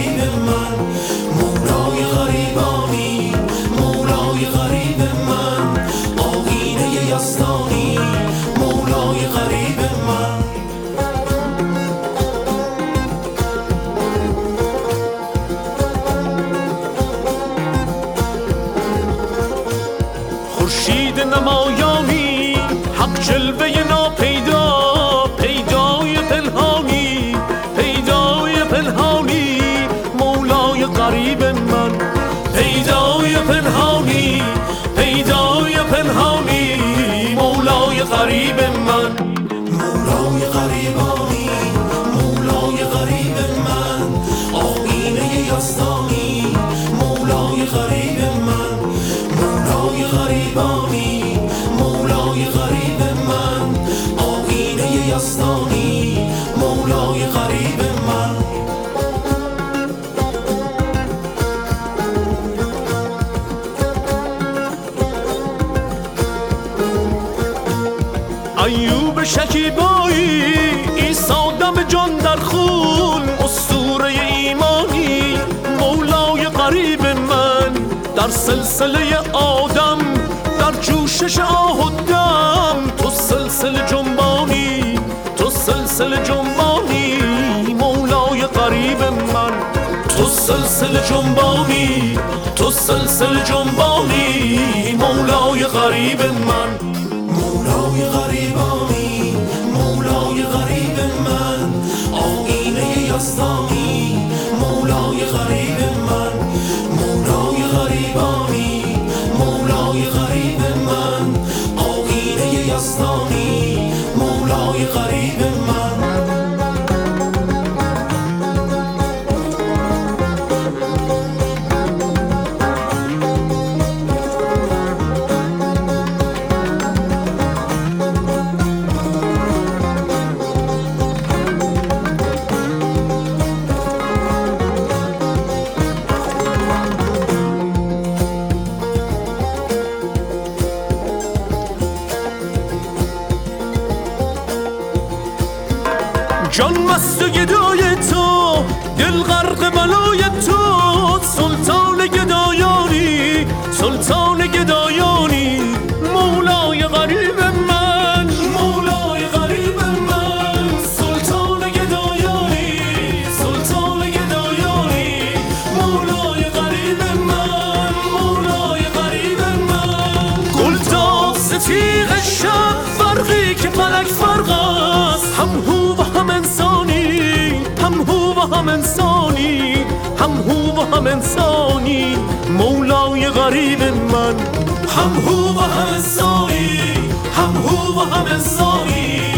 غریب من، مولای غریبانی، مولای غریب من، آیینه یزدانی، مولای غریب من. خورشید نمایانی، حق جلوه ناپیدا، پیدای پنهانی، پیدای پنهانی، مولای غریب من، پیدای پنهانی، پیدای پنهانی، مولای غریب من. مولای غریبانی، مولای غریب من، آیینه یزدانی، مولای غریب من، مولای غریبانی، مولای غریب من، آیینه یزدانی، مولای غریب من. ایوب شکیبایی، عیسی دم جان در خون، اسطوره ایمانی، مولای غریب من. در سلسله آدم، در جوشش آه و دم، تو سلسله جنبانی، تو سلسله جنبانی، مولای غریب من. تو سلسله جنبانی، تو سلسله جنبانی، مولای غریب من. مولای غریبانی، مولای غریب من، آیینه یزدانی، مولای غریب من، مولای غریبانی، مولای غریب من، آیینه یزدانی، مولای غریب من. جان مست گدای تو، دل غرق بلای تو، سلطان گدایانی، سلطان گدایانی، مولای غریب من، مولای غریب من، سلطان گدایانی، سلطان گدایانی، مولای غریب من، مولای غریب من. گلداز تیغ شب، فرقی که فلک فرق است، هم هو و هم انسانی، هم هو و هم انسانی، هم هو و هم انسانی، مولای غریب من. هم هو و هم انسانی، هم هو و هم انسانی،